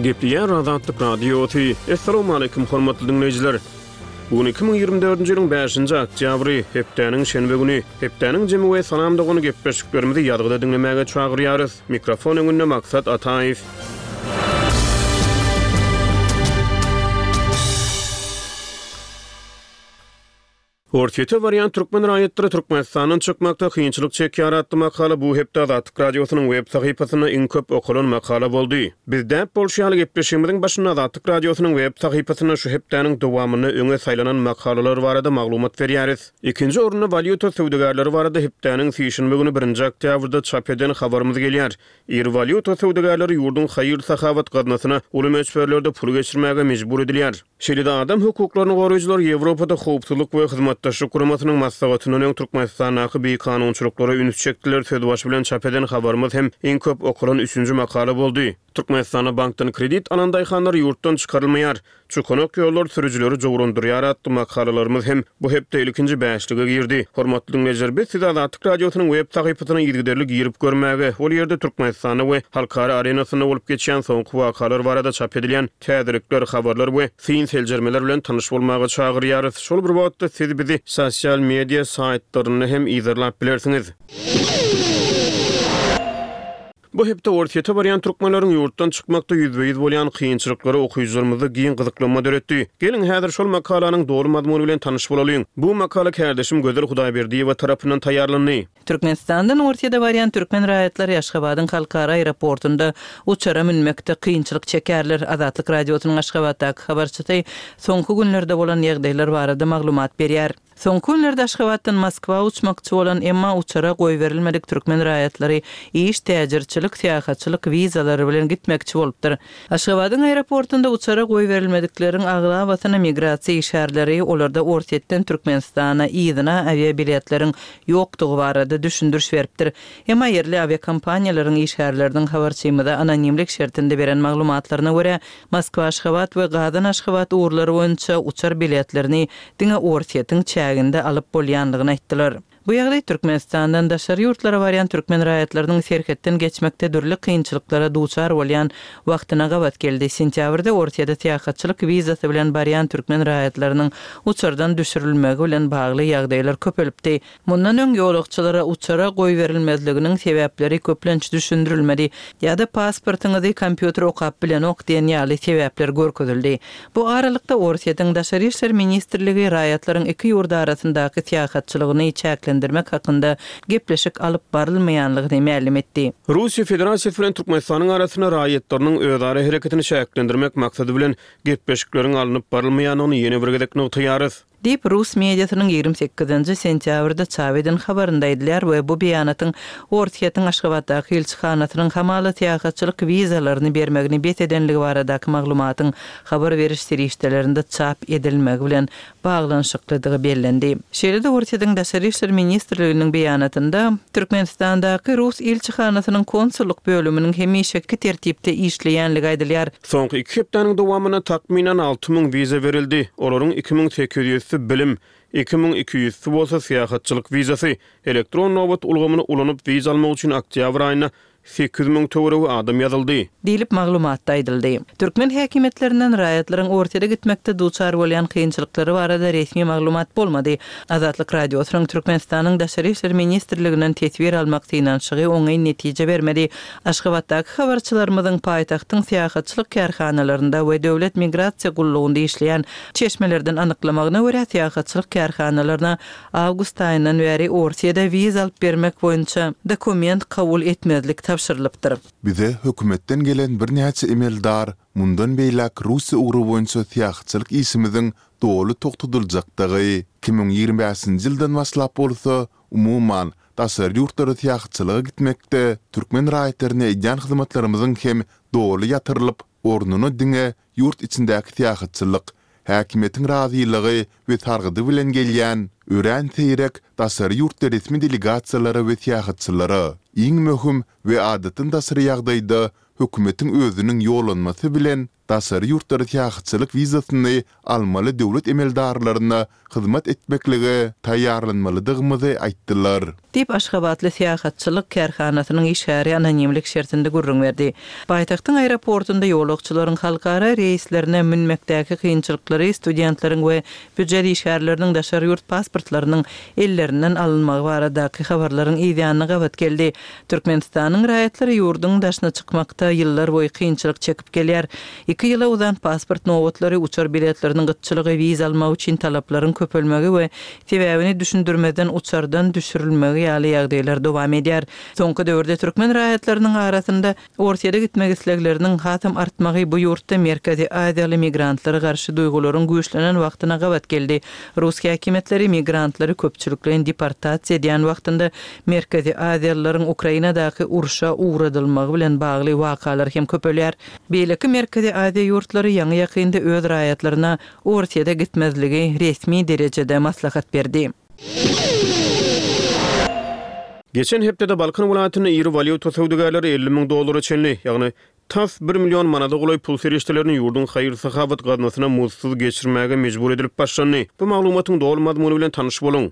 Gepleyen Azatlyk Radiosu. Assalamu alaykum hormatly dinleyijiler. Bugün 2024-nji ýylyň 5-nji oktýabry, hepdeniň şenbe güni. Hepdeniň jemy we salamdygyny gepleşiklerimizi ýadgyda dinlemäge çagyrýarys. Mikrofon öňünde Maksat Ataýew. Ortýete variant türkmen raýatlary Türkmenistanyň çykmakda kynçylyk çekýär atly makala bu hepde Azatlyk Radiosynyň web sahypasyna iň köp okulan makala boldy. Bizde bolşýaly gepleşigimiziň başynda Azatlyk Radiosynyň web sahypasyna şu hepdeniň dowamyny öňe saýlanan makalalar barada maglumat berýäris. Ikinji orunda valyuta söwdegarlary barada hepdeniň sýşinme güni 1-nji oktýabrda çap eden habarymyz gelýär. Valyuta söwdegarlary ýurdun haýyr sahawat gadnasyna uly meçberlerde pul geçirmäge mejbur edilýär. Şeýle-de adam hukuklaryny goraýjylar Ýewropada howpsuzlyk we hyzmatdaşlyk guramatynyň maslahatynyň Türkmenistanaky bir kanunçylyklara ünüt çekdiler söz baş bilen çap eden habarymyz hem iň köp okulan 3-nji makala boldy. Türkmenistana bankdan kredit alan daýhanlar ýurtdan çykarylmaýar. Çukonak ýollar sürüjileri jogrundurýar atly makalalarymyz hem bu hepde ilkinji bäşlige girdi. Hormatly dinleyijiler, biz size Azatlyk Radiosynyň web sahypasyna ýergiderlik girip görmäge, ol ýerde Türkmenistana we halkara arenasyna bolup geçýän soňky wakalar barada çap edilýän täzelikler, habarlar we syn seljermeler bilen tanyş bolmagy çagyrýarys. Şol bir wagtda siz bizi sosial media saýtlaryny hem izlap bilersiňiz. Bu hepde ortýete barýan türkmenleriň ýurtdan çykmakda ýüzbeýiz bolýan kynçylyklary okuýjylarymyzy giň gyzyklanma döretdi. Gelin häzir şol makalanyň dogry mazmuny bilen tanyş bolalyň. Bu makala kardeşim Gözel Hudaýberdiýew tarapyndan taýýarlandy. Türkmenistandan ortýada barýan türkmen raýatlary Aşgabatyň halkara aeroportunda uçara minmekde kynçylyk çekerler. Azatlyk Radiosynyň Aşgabatdaky habarçysy soňky günlerde bolan ýagdaýlar barada maglumat berýär. Soňky günlerde Aşgabatdan Moskwa uçmakçy bolan emma uçara goý berilmedik türkmen raýatlary iş täjirçilik, syýahatçylyk wizalary bilen gitmekçi bolupdyr. Aşgabatyň aeroportunda uçara goý berilmedikleriň agla watyna migrasiýa işärleri olarda ortýetden Türkmenistana ýygyna aviabiletleriň ýokdugy barada düşündürüş beripdir. Emma ýerli aviakompaniýalaryň işärleriniň habarçymyda anonimlik şertinde beren maglumatlaryna görä Moskwa Aşgabat we Gadan Aşgabat uğurlary boýunça uçar biletlerini diňe ortýetiň çäginde alyp bolýandygyny aýtdylar. Bu ýagdaý Türkmenistandan daşary ýurtlara barýan türkmen raýatlarynyň serhetden geçmekde dürli kynçylyklara duçar bolýan wagtyna gabat geldi. Sentýabrda ortýada syýahatçylyk wizasy bilen barýan türkmen raýatlarynyň uçardan düşürilmegi bilen bagly ýagdaýlar köpelipdi. Mundan öň ýolukçylara uçara goý berilmezliginiň sebäpleri köplenç düşündirilmedi. Ýa-da pasportyňyzy kompýuter okap bilen ok diýen ýaly sebäpler görkezildi. Bu aralykda ortýadyň daşary işler ministrligi raýatlaryň iki ýurda arasyndaky syýahatçylygyny çäklendirmek hakynda gepleşik alyp barylmaýanlygyny ma'lum etdi. Russiýa Federasiýasy bilen Türkmenistanyň arasyna raýatlarynyň özara hereketini çäklendirmek maksady bilen gepleşikleriň alynyp barylmaýanyny ýene bir gedek noktaýarys. Dip Rus mediasynyň 28-nji sentýabrda çap eden habarynda edilýär we bu beýanatyň ortýatyň Aşgabatdaky elçixanasynyň hamaly syýahatçylyk wizalaryny bermegini bet edenligi baradaky maglumatyň habar beriş serişdelerinde çap edilmegi bilen baglanşyklydygy bellendi. Şeýle-de ortýadyň daşary işler ministrliginiň beýanatynda Türkmenistandaky Rus elçixanasynyň konsulluk bölüminiň hemişeki tertipde işleýänligi aýdylýar. Soňky 2 hepdeniň dowamyna takminan 6000 wiza berildi. Olaryň 2800 bilim, 2200 bolsa syýahatçylyk wizasy, elektron nowbat ulgamyny ulanyp wiza almak üçin oktýabr aýyna 8000 töwerew adam ýazyldy. Diýilip maglumatda aýdyldy. Türkmen häkimetlerinden raýatlaryň ortada gitmekde duçar bolýan kynçylyklary barada resmi maglumat bolmady. Azatlyk Radiosynyň Türkmenistanyň daşary işler ministrliginden tetbir almak synanşygy oňy netije bermedi. Aşgabatdaky habarçylarymyzyň paýtagtyň syýahatçylyk karhanalarynda we döwlet migrasiýa gullugynda işleýän çeşmelerden anyklamagyna görä syýahatçylyk karhanalaryna awgust aýyndan beri ortýada wiza alyp bermek boýunça dokument kabul etmezlik tapşyrylypdyr. Bize hökümetten gelen bir näçe emaildar mundan beýlek Russiýa ugry boýunça syýahatçylyk işimiziň dogry togtudyljakdygy 2025-nji ýyldan başlap bolsa umuman daşary ýurtlara syýahatçylyga gitmekde türkmen raýatlaryna edýän hyzmatlarymyzyň hem dogry ýatyrylyp ornuny diňe ýurt içindäki syýahatçylyk häkimetiň razylygy we targydy bilen gelýän ören teýrek daşary ýurtda resmi delegasiýalary we syýahatçylary iň möhüm we adatyn daşary ýagdaýda hökümetiň özüniň ýolanmasy bilen dasary yurtları tiýahyçylyk wizasyny almaly döwlet emeldarlaryna hyzmat etmekligi taýýarlanmalydygyny aýtdylar. Dip Aşgabatly tiýahatçylyk kärhanasynyň işgäri anonimlik şertinde gurrun berdi. Baýtaktyň aeroportunda ýolagçylaryň halkara reislerine minmekdäki kynçylyklary studentlaryň we büdjet işgärleriniň daşary ýurt pasportlarynyň ellerinden alınmagy baradaky habarlaryň ýa-da gabat geldi. Türkmenistanyň raýatlary ýurduň daşyna çykmakda ýyllar boýy kynçylyk çekip gelýär. 2 ýyla uzan pasport nowatlary uçar biletleriniň gytçylygy wiza almak üçin talaplaryň köpelmegi we sebäbini düşündirmeden uçardan düşürilmegi ýaly ýagdaýlar dowam edýär. Soňky döwürde türkmen raýatlarynyň arasynda Orsiýada gitmek islegleriniň hatam artmagy bu ýurtda Merkezi Aziýaly migrantlary garşy duýgularyň güýçlenen wagtyna gabat geldi. Russiýa häkimetleri migrantlary köpçüliklen deportasiýa edýän wagtynda Merkezi Aziýalylaryň Ukrainadaky urşa uğradylmagy bilen bagly wakalar hem köpelýär. Beýleki Merkezi Aziýa ýurtlary ýaňy ýakynda öz raýatlaryna Orsiýada gitmezligi resmi derejede maslahat berdi. Geçen hepdede Balkan welaýatyna iri valyuta sowdagarlary $50,000 çenli, ýagny tas 1 million manada golay pul serişdelerini ýurdun haýyr sahabat gadnasyna mutsuz geçirmäge mejbur edilip başlandy. Bu maglumatyň dolmadymy bilen tanyş boluň.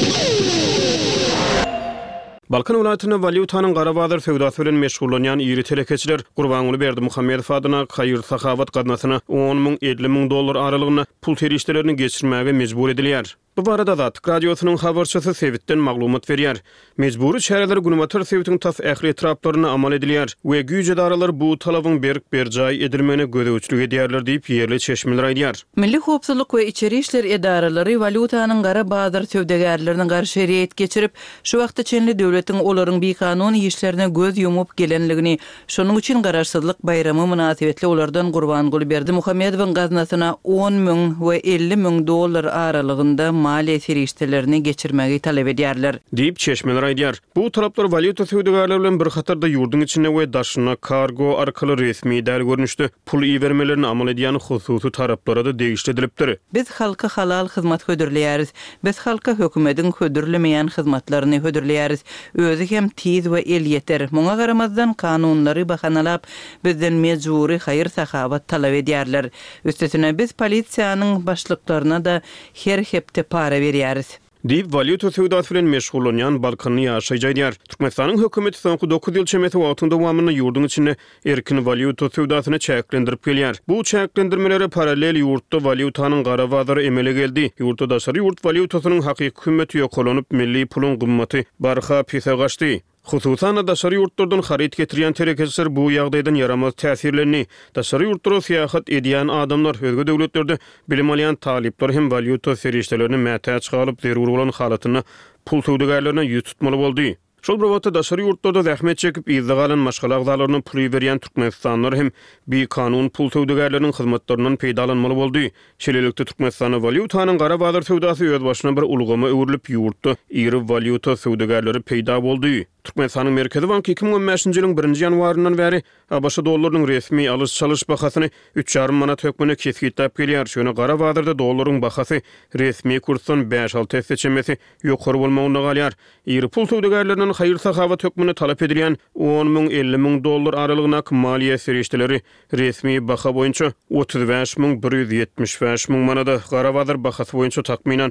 Balkan welaýatyna valyutanyň gara bazar sowdasy bilen meşgullanýan iri telekeçiler Gurbanuly Berdimuhammedow adyna haýyr sahabat gadnasyna $10,000-$50,000 aralygyna pul serişdelerini geçirmäge mejbur edilýär. Bu barada da radiosynyň habarçysy Sevitden maglumat berýär. Mejburi çäreler günumatar Sevitiň tas ähli etraplaryna amal edilýär we güýje daralar bu talabyň berk berjay edilmeni gödäwçilik edýärler diýip ýerli çeşmeler aýdýar. Milli howpsuzlyk we içeri işler edaralary valutanyň gara bazar sowdagarlarynyň garşy reýet geçirip, şu wagtda çenli döwletiň olaryň bikanun işlerine göz ýumup gelenligini, şonuň üçin garaşsyzlyk bayramy münasibetli olardan Gurbanuly Berdimuhammedowyň gaznasyna $10,000 we $50,000 aralygynda maliýe serişdelerini geçirmegi talep edýärler. Diýip çeşmeler aýdýar. Bu talaplar valyuta sowdagarlary bilen bir hatarda ýurdun içinde we daşyna kargo arkaly resmi däl görnüşde pul iýermelerini amal edýän hususy taraplara da degişdirilipdir. Biz halka halal hyzmat hödürleýäris. Biz halka hökümetiň hödürlemeýän hyzmatlaryny hödürleýäris. Özü hem tiz we el ýeter. Muňa garamazdan kanunlary bahanalap bizden mejburi haýyr sahabat talap edýärler. Üstesine biz polisiýanyň başlyklaryna da her hepde para berýäris. Diýip valyuta sowdasy bilen meşgullanýan Balkany ýaşaýjar. Türkmenistanyň hökümeti soňky 9 ýyl çemeti wagtynda wamyny ýurdun içinde erkin valyuta sowdasyny çäklendirip gelýär. Bu çäklendirmeleri paralel ýurtda valyutanyň gara bazary emele geldi. Ýurtda daşary ýurt valyutasynyň hakyky kıymeti ýokolanyp milli pulun gymmaty barha pise gaçdy. Hususan daşary ýurtlardan harit getirýän telekeçiler bu ýagdaýdan yaramaz täsirlerini, daşary ýurtlara syýahat edýän adamlar, özge döwletlerde bilim alýan talipler hem valyuta serişdelerini mätäç galyp zerur bolan halatyna pul sowdagarlaryna ýüz tutmaly boldy. Şol bir wagtda daşary ýurtlarda zähmet çekip izdigalan maşgala agzalaryny pul berýän türkmenistanlar hem bir kanun pul sowdagarlarynyň hyzmatlarynyň peýdalanmaly boldy. Şeýlelikde Türkmenistanyň valyutanyň gara bazar sowdasy öz başyna bir ulgama öwrülip ýurtda iri valyuta sowdagarlary peýda boldy. Türkmenistanyň Merkezi Banky 2015-nji ýylyň 1-nji ýanwaryndan bäri ABŞ dollarynyň resmi alyş-çalyş bahasyny 3,5 manat hökmüne kesgitläp gelýär. Şonu gara bazarda dollaryň bahasy resmi kursdan 5-6 seçemesi ýokary bolmagyna galýar. Iri pul sowdagarlarynyň haýyr sahabat hökmüne talap edilýän $10,000-$50,000 aralygyna maliýe serişdeleri resmi baha boýunça 35,175,000 manada, gara bazar bahasy boýunça takminan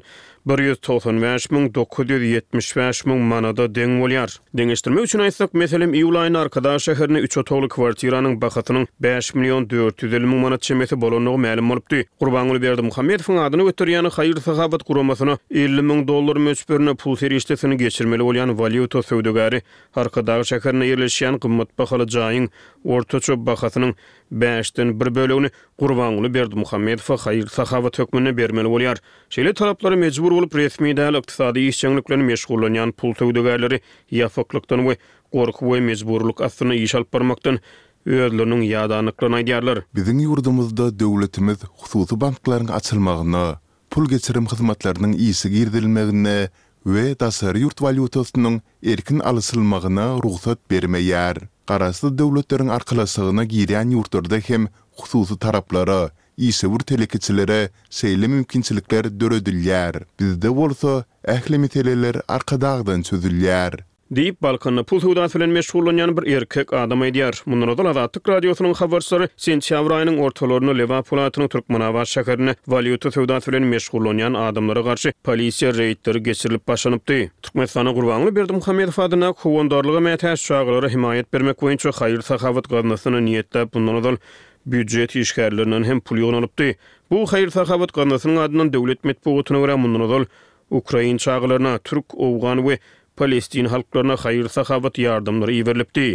195,975,000 manada deň bolýar. Deňeşdirme üçin aýtsak, meselem iýul aýyny Arkadaş şäherine 3 otagly kwartiraның bahasynyň 5,450,000 manat çemeti bolanyny ma'lum bolupdy. Gurbanuly Berdimuhammedowyň adyny götürýän haýyr sahabat guramasyna $50,000 möçberine pul serişdesini geçirmeli bolýan valyuta sowdagary Arkadaş şäherine ýerleşýän gymmat bahaly jaýyň ortaça bahasynyň 5den 1 bölegini Gurbanuly Berdimuhammedow haýyr sahabat hökmüne bermeli bolýar. Şeýle talaplary mejbur bolup resmi däl ykdysady işçiliklerini meşgullanýan pul sowdagarlary ýafaklykdan we gorky we mejburluk astyna iş alyp barmakdan özleriniň ýadanyklaryny aýdýarlar. Biziň ýurdumyzda döwletimiz hususy banklaryň açylmagyna, pul geçirim hyzmatlarynyň ýygy girdilmegine we daşary ýurt valyutasynyň erkin alysylmagyna ruhsat bermeýär. Garasy döwletleriň arkalysygyna girýän ýurtlarda hem hususy taraplara, ýysewur telekeçilere seýle mümkinçilikler döredilýär. Bizde bolsa ähli meteleler arkadagdan çözülýär. Deyip balkonda pul hudat bilen meşgullanyan bir erkek adam edýär. Mundan öňe Azatlyk radiosynyň habarçylary sentýabr aýynyň ortalaryny Liverpool atynyň Türkmenabad şäherine valyuta hudat bilen meşgullanyan adamlara garşy polisiýa reýdleri geçirilip başlanypdy. Türkmenistana Gurbanly Berdimuhammedow adyna howandarlyga mätäş çağrylary himayet bermek boýunça haýyr sahawat gazinasyna niýetlep bundan öňe büdjet işgärlerinden hem pul ýygnalypdy. Bu haýyr sahawat gazinasynyň adynan döwlet medeniýetine görä mundan öňe Ukraina çağrılaryna Türk, Owgan we Palestin halklaryna haýyr sahawat ýardamlary iberilipdi.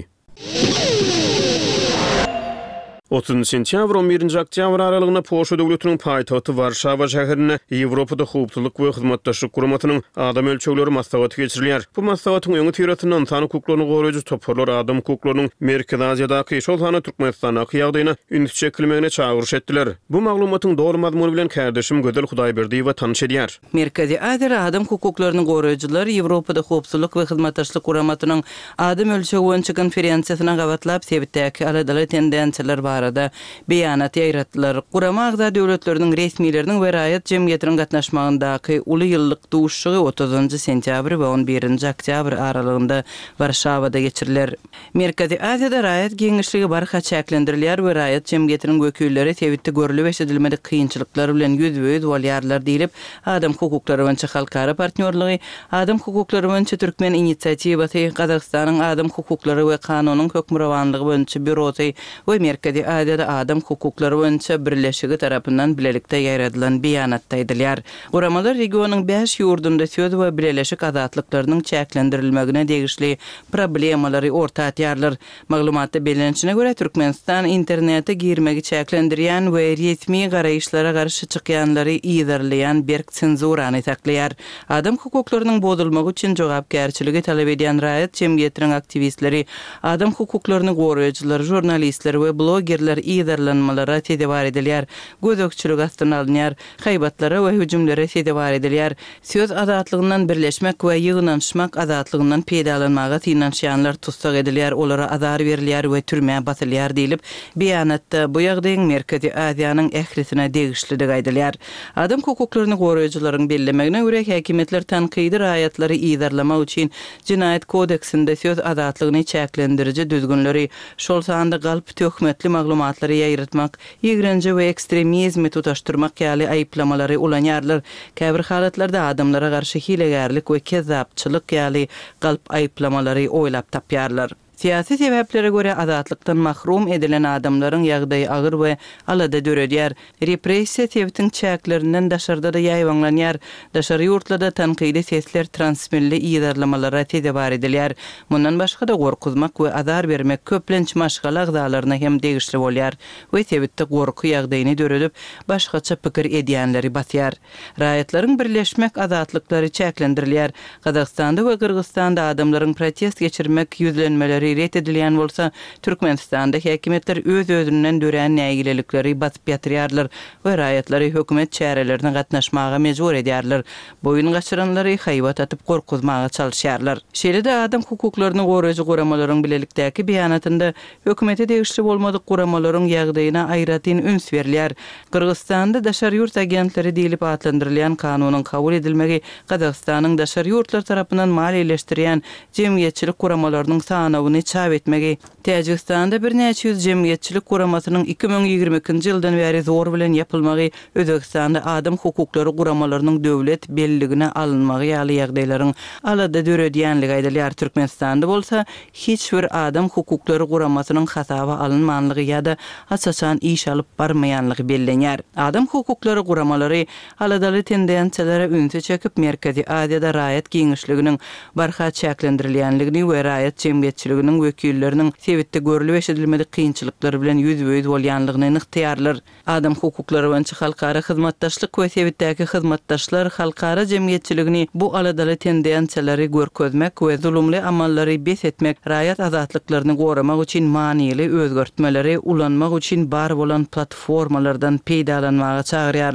30 sentyabr 11 oktýabr aralygyna Polşa döwletiniň paýtagty Warşawa şäherine Ýewropada hukuklyk we hyzmatdaşlyk guramatynyň adam ölçegleri maslahaty geçirilýär. Bu maslahatyň öňe tiretinden insan hukuklaryny goraýjy toparlar adam hukuklarynyň Merkezi Aziýadaky şol sany Türkmenistana ýagdaýyna üns çekilmegine çağırış etdiler. Bu maglumatyň dogry mazmuny bilen kärdeşim Gödel Hudaýberdiýew tanış edýär. Merkezi Aziýada adam hukuklaryny goraýjylar Ýewropada hukuklyk we hyzmatdaşlyk guramatynyň adam ölçegi boýunça konferensiýasyna gawatlap sebitdäki aladaly tendensiýalar arada beýanat ýaýratdylar. Gurama agza döwletleriniň resmiýetleriniň we raýat jemgyýetiniň gatnaşmagyndaky uly ýyllyk duşşugy 30 sentyabr we 11 oktýabr aralygynda Warşawada geçiriler. Merkezi Aziýada raýat geňişligi barha çäklendirilýär we raýat jemgyýetiniň wekilleri sebitde görülip eşedilemedik kynçylyklar bilen ýüzbe-ýüz bolýarlar diýilip adam hukuklary boýunça halkara partnerligi, adam hukuklary boýunça Türkmen initsiatiwaty, Gazakstanyň adam hukuklary we kanunyň hökmürawanlygy boýunça bürosy we Merkezi Aziýada adam hukuklary boýunça birleşigi tarapyndan bilelikde ýaradylan beýanatda edilýär. Guramalar regionyň 5 ýurdunda söz we birleşik azatlyklarynyň çäklendirilmegine degişli problemalary orta atýarlar. Maglumatda belirlenişine görä Türkmenistan internete girmegi çäklendirýän we resmi garaýyşlara garşy çykýanlary ýerleýän berk senzurany taklaýar. Adam hukuklarynyň bozulmagy üçin jogapkärçiligi talap edýän raýat jemgyýetiniň aktivistleri, adam hukuklaryny goraýjylar, jurnalistler we blogerler ýerlenmelere tedewar edilýär. Gözökçülük astyna alynýar, haýbatlara we hüjümlere tedewar edilýär. Söz azatlygynyň birleşmek we ýygnanşmak azatlygynyň peýdalanmagy tinanşýanlar tutsak edilýär, olara azar berilýär we türme batylýar diýilip beýanatda bu ýagdaýyň Merkezi Aziýanyň ählisine degişligi aýdylýar. Adam hukuklaryny goraýjylaryň bellemegine görä häkimetler tanqidi raýatlary ýerlemek üçin Jinaýat kodeksinde söz azatlygyny çäklendiriji düzgünleri, şol sanda galp töhmetli maglumatlary ýaýratmak, ýigrenji we ekstremizmi tutaşdyrmak ýaly aýplamalary ulanýarlar. Käbir halatlarda adamlara garşy hilegärlik we kezzapçylyk ýaly galp aýplamalary oýlap tapýarlar. Siyasi sebeplere göre azatlyktan mahrum edilen adamlaryň ýagdaýy agyr we alada döredýär. Repressiýa sebitiň çäklerinden daşarda da ýaýwanlanýar. Daşary ýurtlarda tanqidi sesler transmilli ýerlemalara tedewar edilýär. Mundan başga da gorkuzmak we azar bermek köplenç maşgala agzalaryna hem degişli bolýar we sebitde gorku ýagdaýyny döredip başgaça pikir edýänleri batýar. Raýatlaryň birleşmek azatlyklary çäklendirilýär. Gazakstanda we Kyrgyzstanda adamlaryň protest geçirmek ýüzlenmeleri ret edilýän bolsa, Türkmenistanda häkimetler öz-özünden dören nägilelikleri basyp ýatyrýarlar we raýatlary hökümet çärelerine gatnaşmaga mejbur edýärler. Boyun gaçyranlary haýbat atyp gorkuzmaga çalyşýarlar. Şeýle-de adam hukuklaryny goraýjy guramalaryň bilelikdäki beýanatynda hökümete degişli bolmadyk guramalaryň ýagdaýyna aýratyn üns berilýär. Kyrgyzstanda daşary ýurt agentleri diýilip atlandyrylýan kanunyň kabul edilmegi Gazakstanyň daşary ýurtlar tarapyndan maliýeleşdirýän jemgyýetçilik guramalarynyň sanawyny çap etmegi. Täjikistanda bir näçe ýüz jemgyýetçilik guramasynyň 2022-nji ýyldan bäri zor bilen ýapylmagy Özbekistanda adam hukuklary guramalarynyň döwlet belligine alynmagy ýaly ýagdaýlaryň alada döredýänligi aýdylýar. Türkmenistanda bolsa hiç bir adam hukuklary guramasynyň hasaba alynmanlygy ýa-da asasan iş alyp barmaýanlygy bellenýär. Adam hukuklary guramalary aladaly tendensiýalary ünsü çekip Merkezi Aziýada raýat geňişliginiň barha çäklendirilýänligini we raýat jemgyýetçiliginiň wekilleriniň sebitde görülip eşedilemedik kynçylyklar bilen ýüzbe-ýüz bolýanlygyny nyqtyarlar. Adam hukuklary boýunça halkara hyzmatdaşlyk we sebitdäki hyzmatdaşlar halkara jemgyýetçiligini bu aladaly tendensiýalary görkezmek we zulumly amallary bes etmek, raýat azatlyklaryny goramak üçin maniýeli özgertmeleri ulanmak üçin bar bolan platformalardan peýdalanmaga çagyrýarlar.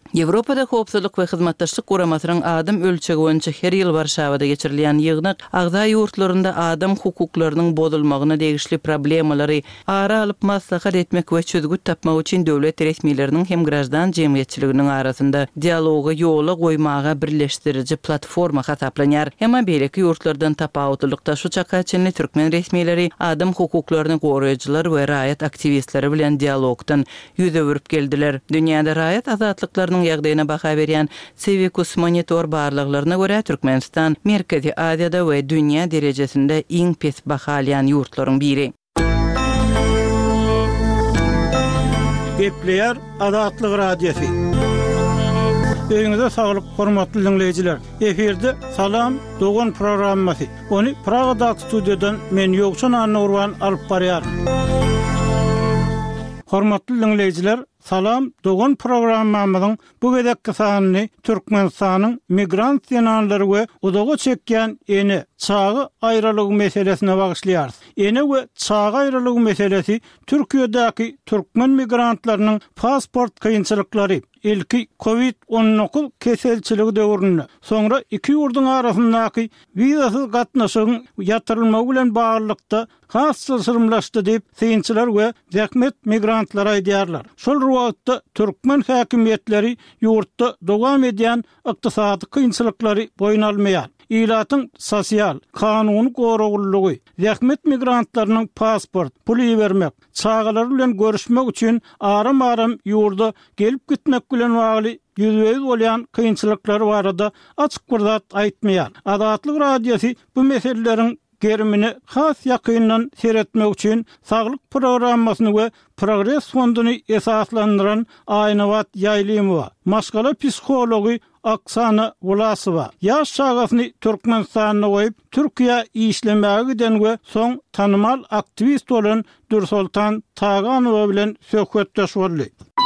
Ýewropada howpsuzlyk we hyzmatdaşlyk guramatynyň adam ölçegi boýunça her ýyl Warşawada geçirilýän ýygyny agda ýurtlarynda adam hukuklarynyň bozulmagyna degişli problemalary ara alyp maslahat etmek we çözgüt tapmak üçin döwlet resmiýetleriniň hem grajdan jemgyýetçiliginiň arasynda dialoga ýola goýmaga birleşdirici platforma hasaplanýar. Hema beýleki ýurtlardan tapawutlykda şu çaka çenli türkmen resmiýetleri adam hukuklaryny goraýjylar we raýat aktivistleri bilen dialogdan ýüze berip geldiler. Dünýäde raýat azatlyklarynyň ýagdaýyna baha berýän Civicus Monitor barlyklaryna görä Türkmenistan Merkezi Aziýada we dünýä derejesinde iň pes baha alýan ýurtlaryň biri. Gepleýär Azatlyk radiosi. Öňüňizde saglyk, hormatly dinleýijiler. Eferde Salam Dogan programmasy. Ony Pragada studiýadan men Ýogşan Anurwan alyp barýar. Hormatly dinleýijiler, Salam Dogan programmamyzyň bu gedekki sanyny Türkmenistanyň migrant ýananlary we udaga çekýän eni çağı aýralygy meselesine bagışlaýar. Eni we çağı aýralygy meselesi Türkiýedäki türkmen migrantlarynyň pasport kynçylyklary, ilki COVID-19 keselçiligi döwründe, soňra iki ýurduň arasyndaky wizasyz gatnaşygyň ýatyrylmagy bilen baglykda hassasyrmlaşdy diýip synçylar we zähmet migrantlar aýdýarlar. Şol wagtda türkmen häkimiýetleri ýurtda dowam edýän ykdysady kynçylyklary boyun almaýar. İlatyň sosial, kanuny goragullygy, zähmet migrantlarynyň pasport, pul bermek, çağalar bilen görüşmek üçin aram-aram ýurda gelip gitmek bilen bagly ýüzüňiz bolýan kynçylyklary barada açyk bir zat aýtmaýar. Azatlyk radiosi bu meselelerin gerimini has ýakyndan seretmek üçin saglyk programmasyny we Progress fonduny esaslandyran Aýnawat Ýaýlymowa, maşgala psihology Oksana Volasowa, ýaş çağasyny Türkmenistanyna goýup Türkiýe işlemäge giden we soň tanymal aktivist bolan Dursultan Taganowa bilen söhbetdeş boldy.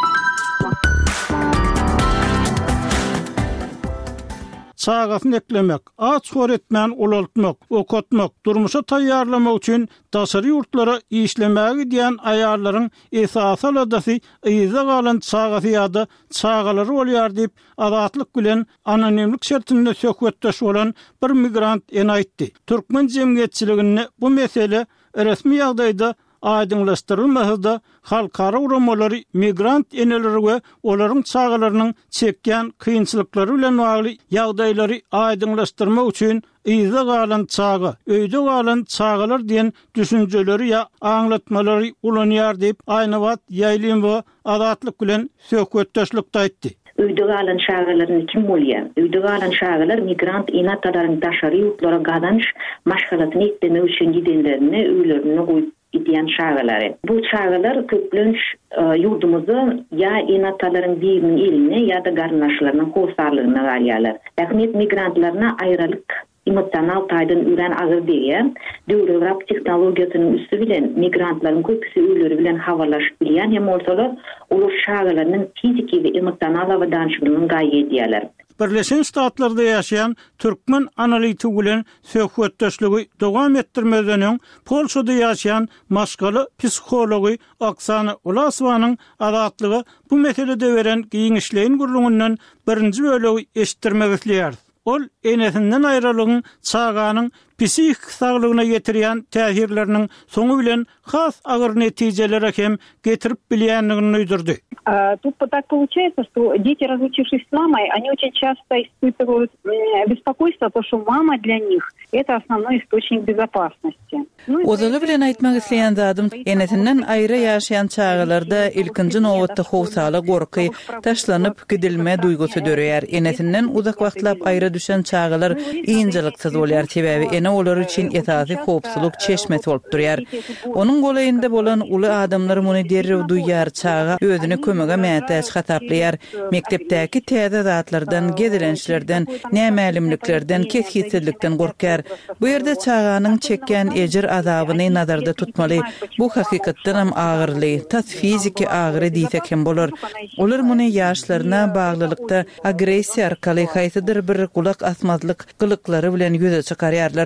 Çağasyny eklemek, aç öğretmen ulaltmak, okutmak, durmuşa taýýarlamak üçin daşary ýurtlara işlemäge giden aýarlaryň esasy aladasy ýyza galan çağasy ýa-da çağalary bolýar diýip azatlyk bilen anonimlik şertinde söhbetdeş bolan bir migrant ene aýtdy. Türkmen jemgyýetçiliginde bu mesele resmi ýagdaýda aýdynlaşdyrylmasada halkara uramalary migrant eneleri we olaryň çağalarynyň çekýän kynçylyklary bilen bagly ýagdaýlary aýdynlaşdyrmak üçin ýyza galan çağı, öýde galan çağalar diýen düşünjeleri ýa aňlatmalary ulanýar diýip Aýnawat Ýaýlymowa azatlyk bilen söhbetdeşlikde aýtdy. Öýde galan çağalaryny kim bolýar? Öýde galan çağalar migrant enatalaryň daşary ýurtlara gadanyş maşgalatyny etmek üçin gidenlerini öýlerine goýup idýän çağalary. Bu çağalar köplenç ýurdumyzy ýa enatalaryň biriniň eline ýa-da garnaşlarynyň howsarlygyna garýarlar. Rahmet migrantlaryna aýralyk emosional taýdan üren agyr diýen, döwrap teknologiýasynyň üstü bilen migrantlaryň köpüsi öýleri bilen habarlaşyp bilýän hem bolsalar, olar şagalarynyň fiziki we emosional awdançylygyny gaýy edýärler. Birleşen Ştatlarda ýaşaýan türkmen analitik bilen söhbetdeşligi dowam etdirmezden Polşada ýaşaýan maşgaly psihology Oksana Volasowynyň azatlygy bu meselede beren giňişleýin gurulmyndan birinji bölegi eşitdirmek isleýär. Ol enesinden aýralygyň çağanyň psihik saglygyna getirýän täsirleriniň soňu bilen has agyr netijelere hem getirip bilýänligini öýdürdi. Тут так получается, что дети, разлучившись с мамой, они очень часто испытывают беспокойство, потому что мама для них – это основной источник безопасности. Ozaly bilen aýtmak isleýän zadym, enesinden aýra ýaşaýan çağalarda ilkinji nowatda howsala gorky, taşlanyp gidilme duýgusy döreýär. Enesinden uzak wagtlap aýra düşen çağalar iňjiliksiz bolýar, sebäbi ene olar üçin esasy howpsuzlyk çeşmesi bolup durýar. Onuň golaýynda bolan uly adamlar muny derrew duýýar, çağa özüni kömege mätäç hataplayar. Mektepdäki täze zatlardan, gedilençlerden, nämälimliklerden, keshitsizlikden gorkar. Bu ýerde çağanyň çekýän ejir azabyny nazarda tutmaly. Bu hakykatdan hem agyrly, tas fiziki agyry diýsek hem bolar. Olar muny ýaşlaryna baglylykda agressiýa arkaly haýsydyr bir gulak asmazlyk gylyklary bilen ýüze çykarýarlar.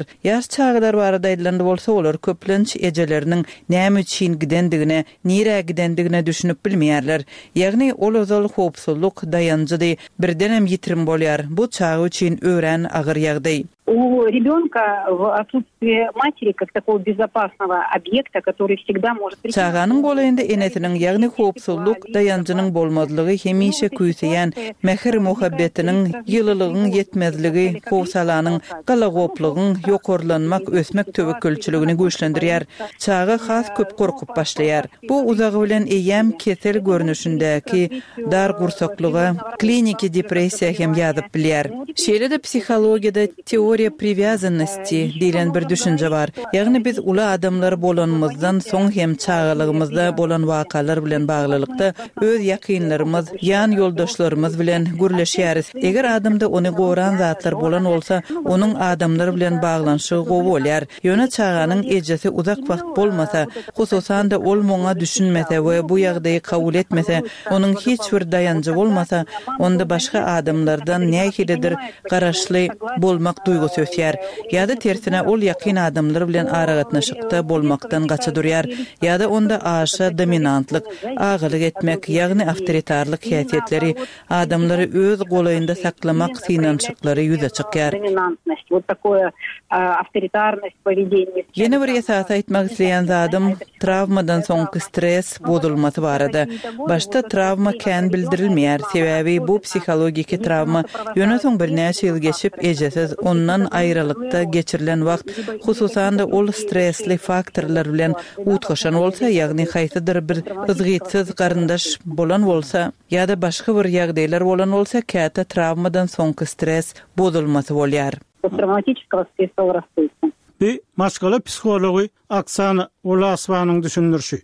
Yaş çağlar barada edilen bolsa olar köplenç ejeleriniň näme üçin gidendigine, nire gidendigine düşünüp bilmeýärler. Ýagny ol özal hopsuzluk dayanjydy, birdenem ýitirim bolýar. Bu çağı üçin ören agyr ýagdaý. У ребенка в отсутствие матери как такого безопасного объекта, который всегда может... Çağanyň golayynda enetiniň ýagny hopsuzluk dayanjynyň bolmadlygy hemişe küýseýän mehr muhabbetiniň ýylylygyň ýetmezligi, howsalanyň galagoplygyň ýokurlanmak ösmek töwekkülçiligini güýçlendirýär. Çağı has köp gorkup başlaýar. Bu uzagy bilen eýem kesel görnüşindäki dar gursaklygy, kliniki depressiýa hem ýazyp bilýär. Şeýle-de psihologiýada teoriýa привязанности diýilen bir düşünje bar. Ýagny biz ula adamlar bolanymyzdan soň hem çağlygymyzda bolan wakalar bilen baglylykda öz ýakynlarymyz, ýan ýoldaşlarymyz bilen gürleşýäris. Eger adamda ony goran zatlar bolan bolsa, onuň adamlar bilen baglanşy gowy bolýar. Ýöne çağanyň ejesi uzak wagt bolmasa, hususan da ol moňa düşünmese we bu ýagdaýy kabul etmese, onuň hiç bir dayanjy bolmasa, onda başga adamlardan nähilidir garaşly bolmak duýgusy ösýär. Ýa-da tersine ol ýakyn adamlar bilen aragatnaşykda bolmakdan gaça durýar. Ýa-da onda aşa dominantlyk, agylyk etmek, ýagny awtoritarlyk häsiýetleri adamlary öz golaýynda saklamak synançyklary ýüze çykýar. Вот такое авторитарность поведения. Ýene bir esas aýtmak isleýän zadym travmadan soňky stres bozulmasy barada. Başta travma kän bildirilmeýär. Sebäbi bu psihologiki travma ýöne soň bir näçe ýyl geçip ejesiz ondan aýrylykda geçirilen wagt, hususan da ol stresli faktorlar bilen utgaşan bolsa, ýagny haýsydyr bir ızgytsiz garyndaş bolan bolsa, ýa-da başga bir ýagdaýlar bolan bolsa, käte travmadan soňky stres bozulmasy bolýar. Посттравматического стрессового расстройства. Bir maşgala psihologi Oksana Ulasovanyň düşündirşi.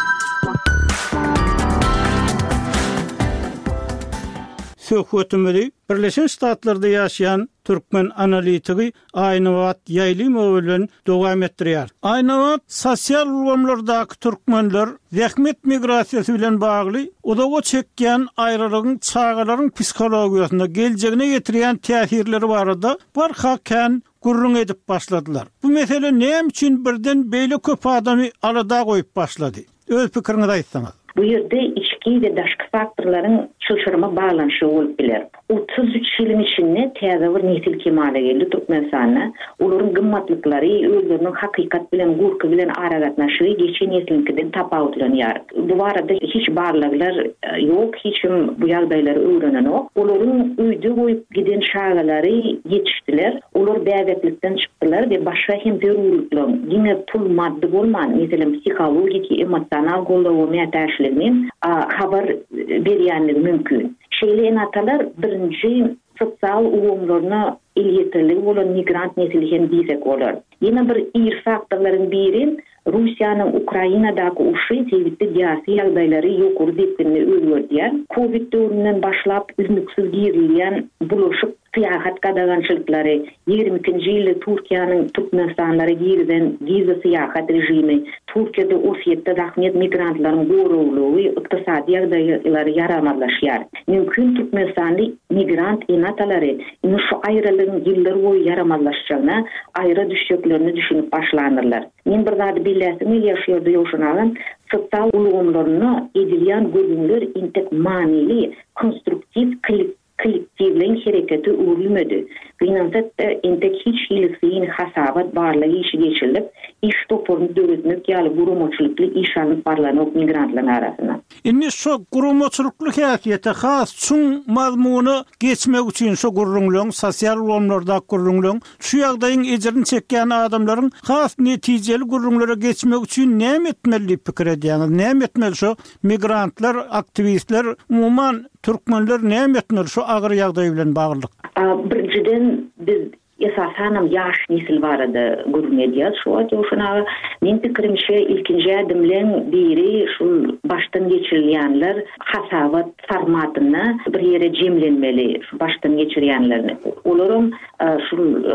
Söhbetimizi Birleşen Ştatlarda ýaşaýan türkmen analitigi Aynawat Ýaýlymow bilen dowam etdirýär. Aynawat sosial ulamlardaky türkmenler zähmet migrasiýasy bilen bagly odaga çekýän aýralygyň çağalaryň psikologiýasyna geljegine ýetirýän täsirleri barada barhakän gurrun edip başladylar. Bu mesele näme üçin birden beýle köp adamy alada goýup başlady? Öz pikiriňizi aýtsaňyz. Bu ýerde içki we daşky faktorlaryň çylşyryma baglanşy bolup biler. 33 ýylyň içinde täze bir nesil kemale geldi Türkmenistana. Olaryň gymmatlyklary, özleriniň hakykat bilen gurky bilen aragatnaşygy geçen nesilinkiden tapawutlanýar. Bu barada hiç barlyklar ýok, hiçim bu ýagdaýlary öwrenenok. Olaryň öýde goýup giden şagalary ýetişdiler. Olar bäwetlikden çykdylar we başga hem zerurluklar, ýene pul maddi bolman, meselem psihologik, emosional gollawy mätäşligini habar berýänligi mümkin. Şeýle natalar birinji sosial uwumlaryna ilýetirligi bolan migrant nesili hem diýsek bolar. Ýene bir ir faktorlaryň biri Russiýanyň Ukrainadaky uşy sebäpli diýasy ýagdaýlary ýokary depini öwredýär. Covid döwründen başlap üzmüksiz girilýän bulaşyk syýahat gadagançylyklary, 22-nji ýylda Türkiýanyň Türkmenistanlary girden giza syýahat rejimi, Türkiýede Ossetde rahmet migrantlaryň goruglugy, ykdysady ýagdaýlary yaramadlaşýar. Mümkin Türkmenistanly migrant enatalary indi şu aýralygyň ýyllar boýy yaramadlaşjagyna, aýra düşýeklerini düşünüp başlanyrlar. Men bir zady billäsimi ýaşaýardy ýoşunagan sosial ulgamlaryny edilýän görünler intek manili, konstruktiv kollektivlerin hereketi uğrulmadı. Finansat entek hiç hilisiyin hasabat barlığı işi geçirilip, iş toporunu dövüzmek yalı gurumoçuluklu iş alıp barlanok migrantların arasına. Inni şu gurumoçulukluk häsiýeti has çün mazmunu geçmek üçin şu gurrunluň, sosial ulamlarda gurrunluň, şu ýagdaýyň ejerini çekýän adamlaryň has netijeli gurrunlara geçmek üçin näme etmeli pikir edýäňiz? Näme etmeli şu migrantlar, aktivistler, umuman türkmenler näme etmeli şu agyr ýagdaý bilen baglyk? Birinciden biz esasen yaş nesil barada gurmediyaz şu atyoşuna men pikirimçe ilkinji adımlan biri şu baştan geçirilýänler hasabat formatyna bir ýere jemlenmeli şu baştan geçirýänlerini. Olaryň şu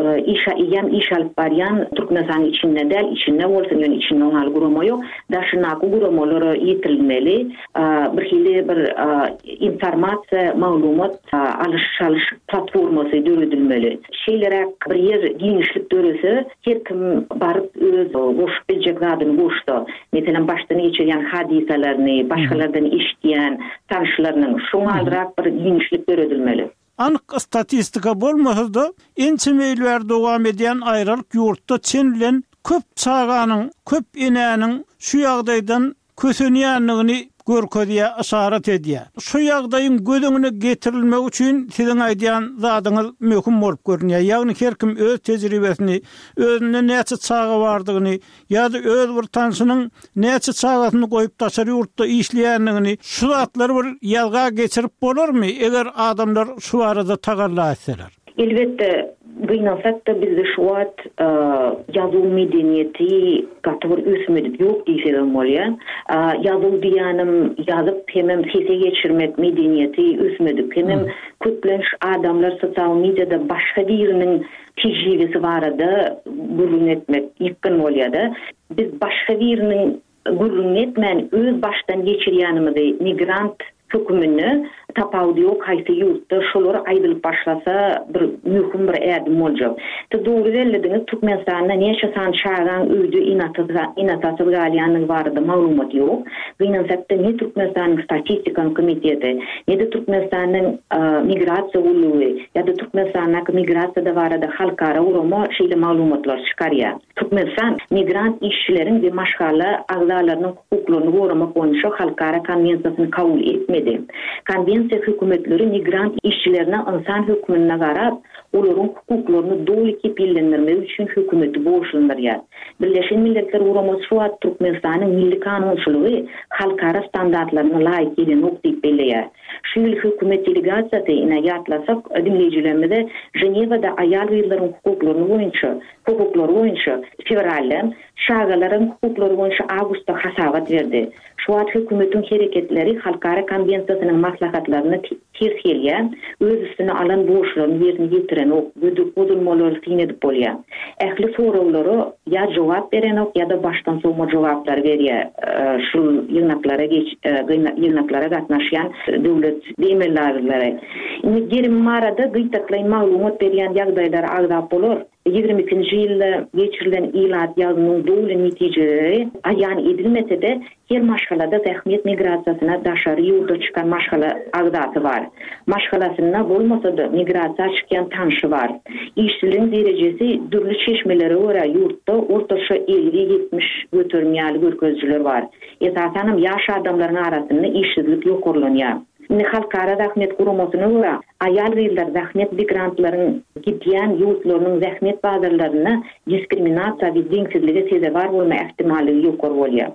iş alyp barýan Türkmenistan içinde del içinde bolsa ýöne içinde oňal guramaýok daşynaky guramolary ýetirilmeli bir hili bir informasiýa maglumat alış platformasy döredilmeli. Şeýlere yok bir yer genişlik dörese her kim barıp öz goşup bilecek zadyny goşdy. Mesela baştan geçirýän hadiselerini, başkalardan işleyen tanışlarının şoňa alrak bir genişlik döredilmeli. Anyk statistika bolmasa da ençemeýler dowam edýän aýralyk ýurtda çen bilen köp çağanyň, köp enäniň şu ýagdaýdan kösenýänligini görkezýär, aşarat edýär. Şu ýagdaýyň gödüňine getirilmek üçin siziň aýdýan zadyňyz möhüm bolup görünýär. Ýagny her kim öz tejribesini, özüne näçe çağa bardygyny, ýa-da öz bir tanşynyň näçe çağasyny goýup taşary ýurtda işleýänligini, şu zatlary bir ýalga geçirip bolarmy eger adamlar şu arada tagalla etseler? Elbette gynansak da bizde şu wagt ýazyw medeniyeti gatyr ösmedip ýok diýsem bolýar. Ýazyw diýanym ýazyp hemem sese geçirmek medeniyeti ösmedip hemem köplenç adamlar sosial mediada başga biriniň tejribesi barada gurrun etmek ýykyn bolýar. Biz başga biriniň gurrun etmän öz başdan geçirýänimizi migrant hükümünü tapawdy ok haýsy ýurtda şolar aýdylyp başlasa bir möhüm bir ädim boljak. Dogry belediňiz Türkmenistanda näçe san çağan öýdü inatasy galýanyny barada maglumat ýok. Gynansak da Türkmenistanyň statistika komiteti, ne Türkmenistanyň migrasiýa ulugy, ýa-da Türkmenistanyň migrasiýa barada halkara urama şeýle maglumatlar çykarýar. Türkmenistan migrant işçilerin we maşgala agzalarynyň hukuklaryny goramak boýunça halkara konwensiýasyny kabul etmedi. Konvensiýa hökümetleri migrant işçilerine insan hükmüne garap olaryň hukuklaryny doly kepillendirmek üçin hökümeti boşlandyrýar. Birleşen Milletler Guramasy şu wagt Türkmenistanyň milli kanunçylygy halkara standartlaryna laýyk eden ok diýip belleýär. Şu ýyl hökümet delegasiýasy ine ýatlasak, dinleýijilerimize Ženewada aýal ýyllaryň hukuklary boýunça fevralda, şagalaryň hukuklary boýunça awgustda hasabat berdi. Şu wagt hökümetiň hereketleri halkara konwensiýasynyň maslahatlaryny ters gelýär, öz üstüne alan borçlaryny ýerine ýetiren ok, bödülmeleri edip bolýar. Ähli sorawlary ýa jogap beren ok ýa-da başdan sowma jogaplar berýär. Şu ýygnaklara gatnaşýan döwlet demirlerleri. Gerim marada gytaklaýan maglumat berýän ýagdaýlar agzap bolar. 22-nji ýylda geçirilen ilat ýazynyň dowly netijeleri aýan edilmese de her maşgalada zähmet migrasiýasyna daşary ýurda çykan maşgala agdaty bar. Maşgalasyna bolmasa da migrasiýa çykýan tanşy bar. İşçiliğin derejesi dürli çeşmelere göre ýurtda ortaça 50-70 götürmýäli görkezjiler bar. Esasanam ýaş adamlaryň arasynda işsizlik ýokurlanýar. Halkara zähmet guramasyna göre aýal ýyllar zähmet migrantlaryň gidýän ýurtlarynyň zähmet bazarlaryna diskriminasiýa we deňsizlige sebäp bolma ähtimaly ýokar bolýar.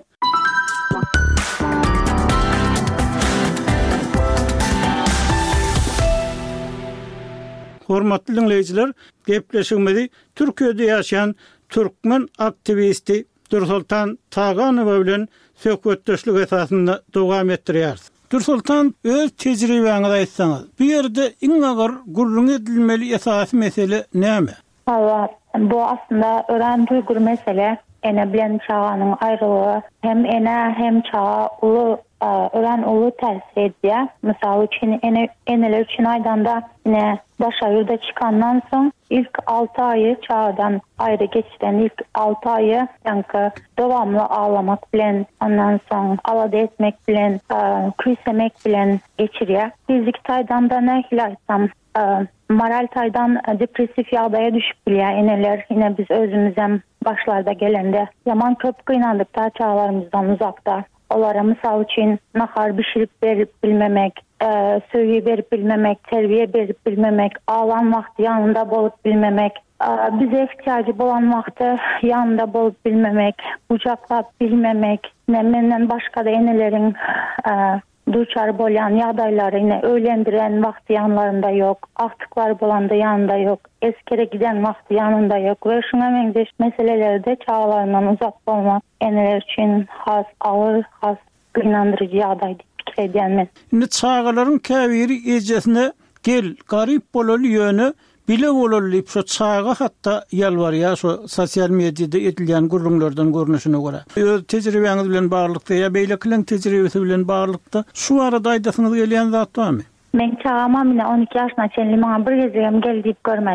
Hormatly dinleyijiler, gepleşigimizi Türkiýede ýaşaýan türkmen aktivisti Dursultan Taganowa bilen söhbetdeşlik esasynda dowam etdirýär. Dursultan, öz tejribeňizi aýtsaňyz, bu ýerde iň agar gurrun edilmeli esasy mesele näme? Bu aslında ören duygur mesele. Ene bilen çağanın ayrılığı hem ene hem çağa ören ulu tersi edýär. Misal üçün eneler üçün aydanda yine daşayırda çıkandan son ilk 6 ayı çağdan ayrı geçten ilk 6 ayı yankı devamlı ağlamak bilen, ondan son alada etmek bilen, küysemek bilen geçirýär. Fizik taýdan ne hilaysam moral taýdan depresif ýagdaýa düşüp bilýär eneler. Yine biz özümüzem başlarda gelende yaman köp kıynandıkta çağlarımızdan uzakta. Olara misal için nahar bişirip verip bilmemek, söýüp berip bilmemek, terbiye berip bilmemek, ağlan vakti yanında bolup bilmemek, bize ihtiyacı bolan vakti yanında bolup bilmemek, kucaklap bilmemek, menden başka da enelerin duçar bolýan ýagdaýlary ine öýlendiren wagty yanlarında ýok, aktyklary bolanda yanında ýok, eskere giden wagty yanında ýok we şuna meňzeş meselelerde çağlaryndan uzak bolmak eneler üçin has ağır, has gynandyrıcı ýagdaý diýip pikir edýänmen. Indi çağalaryň käbiri ejesine gel garyp bolaly ýöne bile bolarlyp şu çağa hatta ýalbarýar şu sosial mediada edilýän gurrunlardan görnüşine görä. Öz tejribeňiz bilen barlykda ýa beýlekiň tejribesi bilen barlykda şu arada aýdasyňyz gelýän zat barmy? Men çağama mine 12 ýaşyna çenli maňa bir gezegem gel diýip görmedi.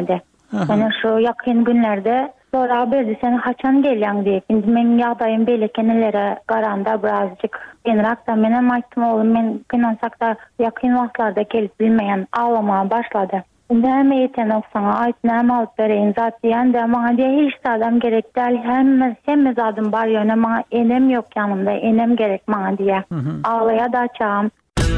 Ana şu yakın günlerde sonra berdi sen haçan gelýäň diýip. Indi men ýagdaýym belekenelere garanda birazcık enrak da mene aýtdym oğlum men kynansak da yakın wagtlarda gelip bilmeýän ağlamaya başlady. Näme eten oksana aýt näme alyp bereýin zat diýende maňa diýär hiç adam gerek däl hemme zadym bar ýöne maňa enem ýok ýanymda enem gerek maňa diýär. Ağlaya da çağım.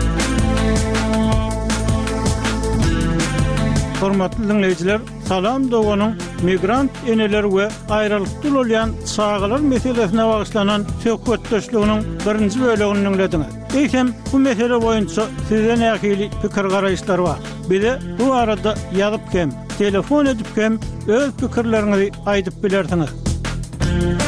Hormatly dinleýijiler, Salam Doganyň migrant eneler we aýrylykda bolýan çağlar meselesine bagyşlanan söhbetdeşliginiň birinji bölegini dinlediňiz. Eýsem bu mesele boýunça sizden nähili pikir garaýşlar bar. Bize bu arada ýazyp kem, telefon edip kem öz pikirleriňizi aýdyp bilersiňiz.